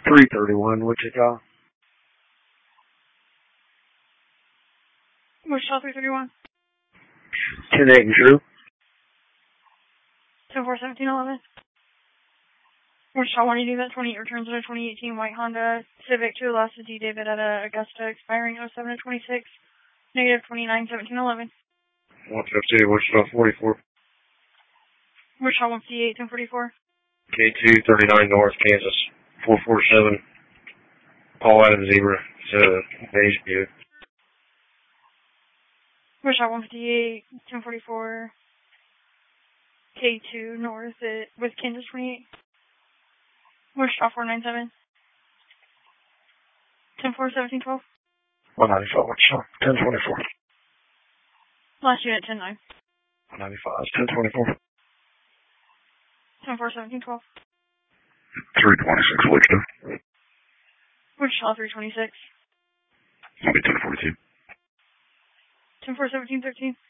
331 Wichita. Wichita 331. 10-8 and Drew. 10-4-17-11. Wichita 180, that 28 returns at a 2018 white Honda Civic to Alaska D. David at Augusta, expiring 07-26, negative 29-17-11. 150, Wichita 44. Wichita 158, 1044. K2 39 North, Kansas 447. Paul Adams Zebra to Beige View. Wichita 158, 1044. K2 North with Kansas 28. Wichita 497. 10-4-17-12. 195 Wichita 1024. Last unit 10-9. 195 1024. 10-4-17-12. 326 Wichita. Wichita 326. I'll be 1042. 10-4-17-13.